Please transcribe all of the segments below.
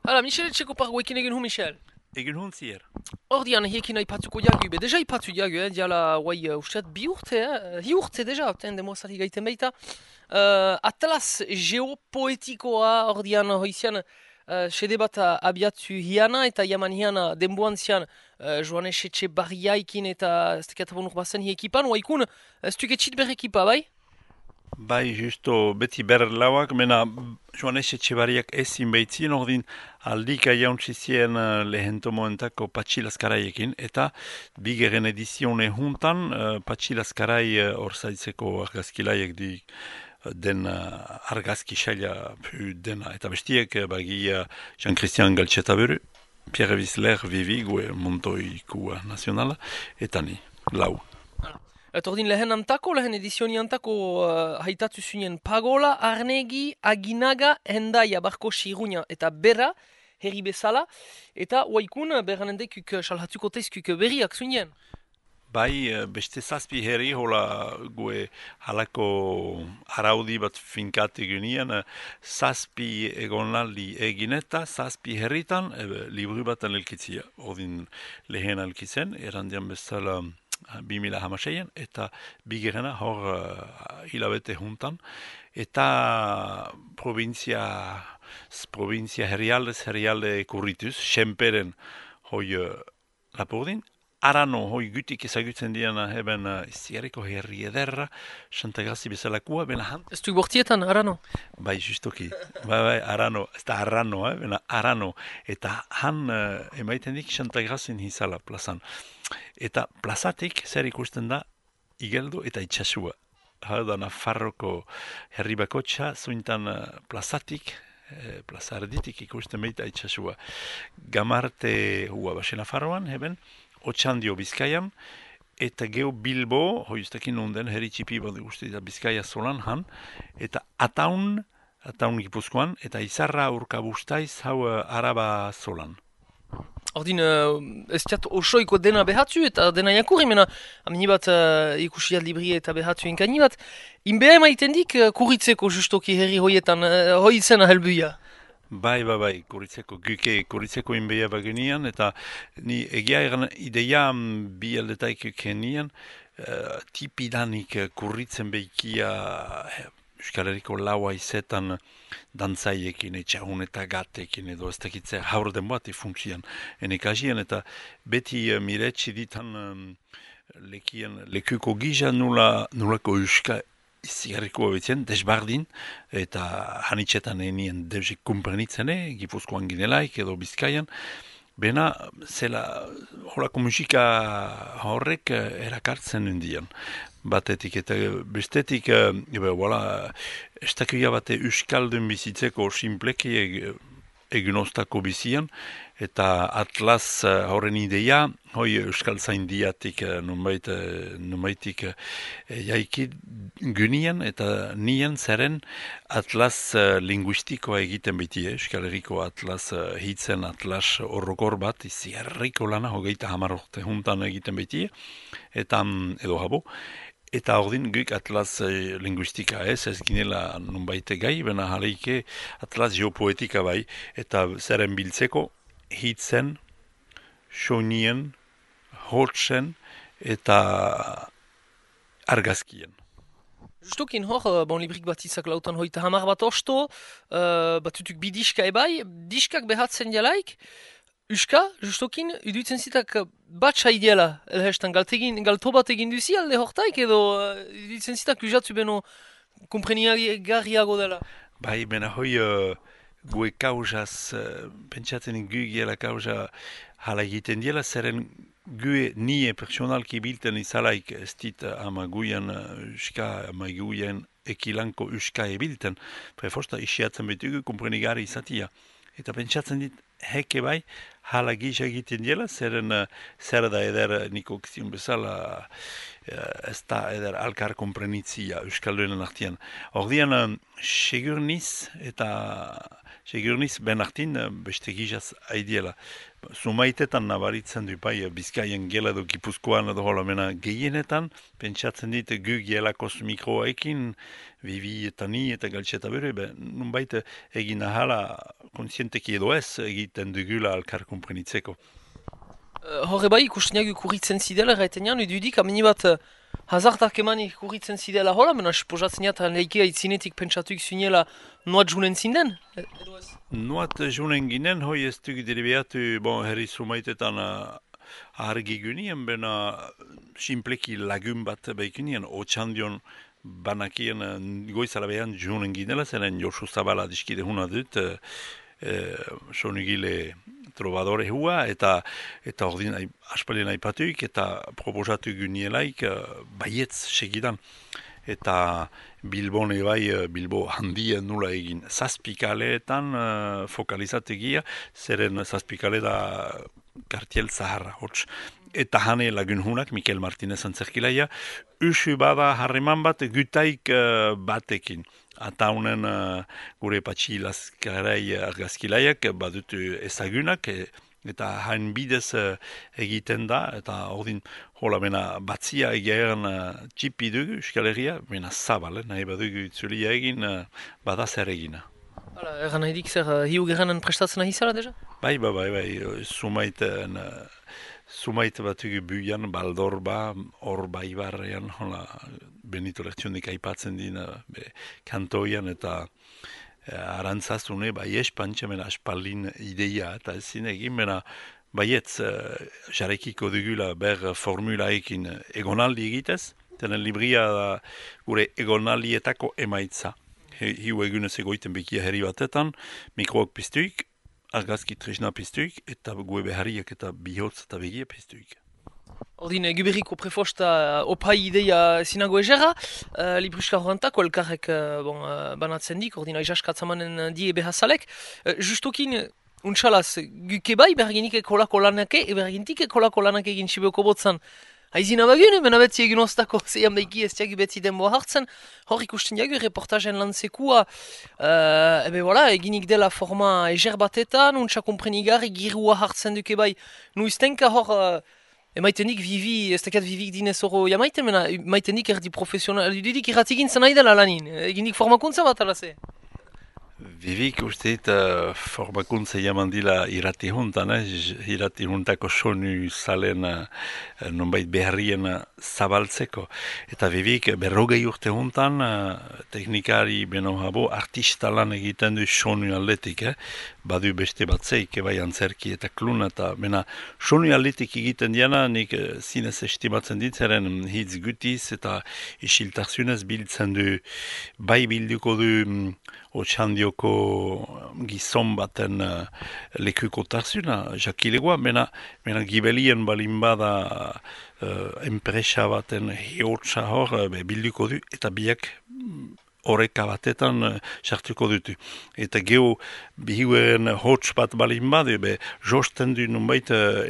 Hala, Michel etxeko pargoekin egin hu, Michel. Egin hun zier. Ordian hiekin aipatuko jagu, be deja aipatu jagu, diala, guai, usteat, bi urte, hi urte deja, ten demosari gaiten baita. Atlas geopoetikoa ordian hoizian, sede bat abiatu hiana eta jaman hiana denboan zian Joanes etxe barriaikin eta ez tekat bazen hi ekipan, waikun, ez tuketxit ber ekipa, bai? Bai, justo beti ber lauak, mena Joanes Etxebariak ezin behitzien, ordin aldika jauntzi zien lehentomoentako patxilaskaraiekin, eta bigeren edizione juntan patxilaskarai orzaitzeko argazkilaiek di den argazki saila dena, eta bestiek bagia Jean-Christian Galtxetaburu, Pierre Wiesler, Vivi, gue Montoikua nazionala, eta ni, lau. Eta ordin lehen antako, lehen edizioni antako haitatu zuen Pagola, Arnegi, Aginaga, Hendaia, Barko Siruña eta Bera, herri bezala, eta waikun beranendekuk salhatuko teizkuk berriak zuen. Bai, beste zazpi herri, hola gue halako araudi bat finkate genian, zazpi egonaldi egin eta zazpi herritan libru bat elkitzia. Odin lehen elkitzen, erandian bezala 2016 eta bigerena hor hilabete juntan. Eta provintzia herrialde kurrituz, Senperen hoi Lapurdin, Arano, hoi gutik ezagutzen diana heben iziareko herri ederra, Santagazi bezalakua, bena han. Ez du bortietan, arano? Bai, justoki. Bai, Arano, ez da Arano, bena Arano. Eta han emaiten dik Santagazin hizala plazan. Eta plazatik zer ikusten da igeldo eta itxasua. Hau da Nafarroko herri bakotxa, zuintan plazatik, plaza erditik ikusten baita itxasua. Gamarte hua basen Nafarroan, heben, Otxandio Bizkaian, eta geu Bilbo, hoi ustakin nonden, herri txipi bat guzti da Bizkaia zolan han, eta Ataun Gipuzkoan, eta Izarra Urkabustaiz hau Araba zolan. Ordin, ez diat osoiko dena behatzu eta dena jakurri, mena amini bat ikusi libri eta behatzu inkani bat, inbea emaiten dik kurritzeko justoki herri hoietan, hoitzena helbuia. Bai, kuritzeko inbeia bagenian, eta ni egia egan ideia bi aldetaik kenian, tipidanik kurritzen behikia Euskal Herriko laua izetan dantzaiekin, etxahun eta gatekin edo ez dakitzea haur den bat funktzian enekazien, eta beti miretsi ditan lekuko gisa nulako Euskal Izigarriko betzen, desbardin, eta hanitxetan enien deusik kumprenitzene, Gipuzkoan ginelaik edo Bizkaian, bena zela horako musika horrek erakartzen indian. Batetik eta bestetik, estakuia bate euskaldun bizitzeko simpleki egunostako bizian, eta Atlas horren ideia, hoi euskal zaindiatik numaitik jaiki gunian, eta nien zeren Atlas linguistikoa egiten beti, Euskal Herriko Atlas hitzen Atlas horrokor bat, iziarriko lana, hogeita hamarorte juntan egiten beti, eta edo habo, eta ordin guk Atlas linguistika ez ginela nunbaite gai, bena jaleike Atlas geopoetika bai, eta zeren biltzeko hitzen, soinien, hotsen eta argazkien. Justokin hor, bon librik bat izak lautan hoita hamar bat osto, batutuk bi diska ebai, diskak behatzen jalaik, Euska, justokin, iduitzen zitak batxa ideala, elhestan, galto bat egin duzi alde hortaik edo iduitzen zitak ujatzu beno komprenigarriago dela. Bai, bena hoi gue kausaz, pentsatzen gu giela kausa hala egiten diela, zeren gue nie personalki bilten izalaik ez dit amaguian Euska, amaguian ekilanko Euska ebilten, prefosta isiatzen betugu komprenigarri izatia. Eta pentsatzen dit, heke bai, hala gisa egiten diela, zer da eder niko kizion bezala, ez da eder alkar komprenitzia Euskalduen artian. Ordian, segurniz ben artin beste gizaz aidiela. Zumaitetan nabaritzen du bai Bizkaien gela edo Gipuzkoan edo hola mena gehienetan, pentsatzen dit gu gelakos mikroekin, Vivi eta ni eta galtxeta bere, nunbait egin ahala konsienteki edo ez egiten dugula alkar komprenitzeko. Horre bai, ikusten jagu kurritzen zidela, gaiten jan, edudik, ameni bat hazartak emani kurritzen zidela hola, mena esposatzen jat, leikea itzinetik pentsatuik zuniela noat junen zinden? Edo ez? Noat junen ginen, hoi ez duk deribeatu, herri sumaitetan argi gunien, bena simpleki lagun bat baikunien, otxandion banakien goizala behan junen ginela, zeren Josu Zabala diskide huna dut, sonigile trovadore hua, eta ordin aspalien aipatuik, eta proposatu gunielaik baietz segidan. Eta Bilbon ebai, Bilbo handia nula egin. Zazpikaleetan fokalizategia, zeren zazpikale da kartiel zaharra, hots. Eta hane lagun hunak, Mikel Martinez antzerkilaia, usu bada harreman bat gutaik batekin. Eta honen gure patxi laskarai argazkilaiak badutu ezagunak, eta hain bidez egiten da, eta ordin hola mena batzia egean txipi dugu Euskal Herria, mena zabal, nahi badugu itzulia egin, bada zer egina. Hala, egan nahi dik zer hiu geranen prestatzen nahi zara, deja? Bai, Sumait batugu buian, Baldorba, hor baibarrean, hola, Benito Lertxundik aipatzen dina, kantoian, eta arantzazune, bai espantxe, mena aspaldin ideia, eta ezin egin, mena baietz, jarekiko dugula ber formulaekin egonaldi egitez, tenen libria da gure egonaldietako emaitza. Hiu egunez egoiten bekia herri batetan, mikroak piztuik, argazki tresna piztuik, eta gue behariak eta bihotz eta begia piztuik. Ordin, guberriko prefosta opai ideia zinago egera, libruska horrentako elkarrek banatzen dik, ordin aizaskatzamanen die behazalek. Justokin, untxalaz, guke bai, berginik ekolako lanake, bergintik ekolako lanake egin sibeoko botzan. Haizina bagune, mena betzi egin oztako, zeian beiki ez diagu betzi denboa hartzen, hor ikusten diagu reportajen lantzekua, eginik dela forma eger batetan, untsa komprenigarri girua hartzen duke bai, nuiztenka hor, emaitenik Vivi, ez tekat Vivik dinez oro jamaiten, mena emaitenik erdi profesional, dudik irratigin zen nahi dela lanin, eginik formakuntza bat alaze. Vivik usteet formakuntza jaman dila irati juntan, irati juntako sonu zalen nonbait beharrien zabaltzeko. Eta Vivik berrogei urte juntan, teknikari beno habo, artista lan egiten du sonu aldetik, badu beste batzeik, bai antzerki eta kluna, eta bena sonu aldetik egiten diana, nik zinez estimatzen ditzaren hitz gutiz eta isiltarzunez biltzen du, bai bilduko du Otxandioko gizon baten lekuko tarzuna, jakilegoa, mena gibelien balin bada enpresa baten hiotsa hor bilduko du, eta biak horreka batetan sartuko dutu. Eta geho bihueren hots bat balin bade, josten du nunbait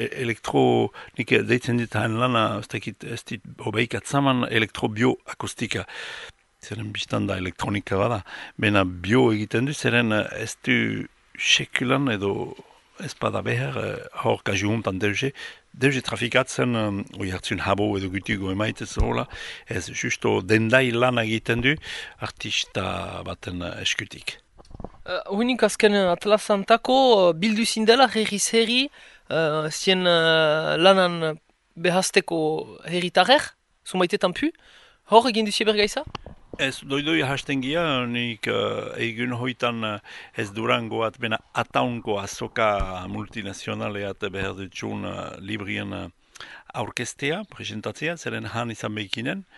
nik deitzen dit hain lana, ez dit hobeik atzaman elektrobioakustika. Zeren biztan da elektronika bada, bena bio egiten du, zeren ez du sekulan edo ez bada behar, hor kasu hontan deuze trafikatzen, oi hartzun habo edo gutugo emaitez hola, ez justo dendai lan egiten du, artista baten eskutik. Huinik azken atlasantako bildu zindela herriz herri, zien lanan behazteko herritarrer, zumaitetan pu, hor egin duzie bergaiza? Ez doidoi hasten gia, nik egun hoitan ez durangoat, bena ataunko azoka multinazionaleat behar dutxun librien aurkestea, presentatzea, zeren han izan behikinen,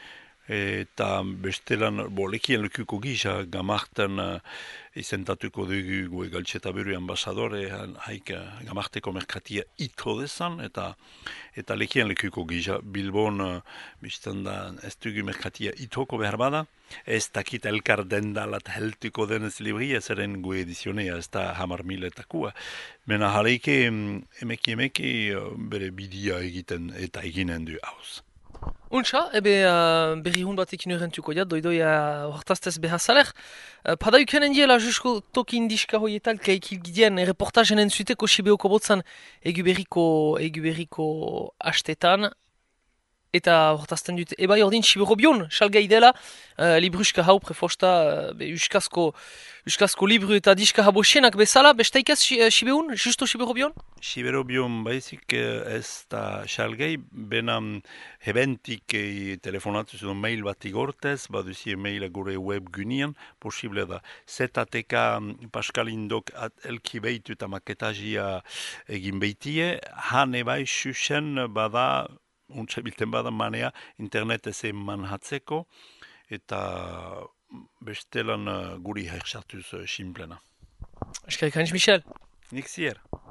eta bestelan, lekien lekuko gisa, gamartan izentatuko dugu gue galtxeta beru ambasadore, haik gamarteko merkatia ito dezan, eta lekien lekuko gisa, Bilbon, biztan da, ez dugu merkatia itoko behar bada, ez dakit elkar dendalat heltuko denez libria, zeren gue edizionea, ez da 10.000 Mena jaleike, emeki, bere bidia egiten eta eginen du hauz. Untxa, berri hun batekin urrentuko jat, doidoia hortaztez behazalek. Pada ukenen diela jusko tokin diska hoietal kaikil gidean reportajen entzuteko Sibeoko botzan eguberiko astetan. Eta hortazten dut, ebai ordin Siberobion, salgai dela, libruska hau prefosta, euskazko libru eta diska habosienak bezala, bestaikaz Sibeun, justo Siberobion? Siberobion baizik ez da salgai, benam hebentik telefonatu zuen mail bat igortez, baduzi maila gure web gynian, posible da. ZTK Paskalindok elki behitu eta maketazia egin behitie, han ebai susen bada, untsa bilten bada manea internet ezen manhatzeko, eta bestelan guri hersatuz simplena. Eskerrik Michel. Nik zier.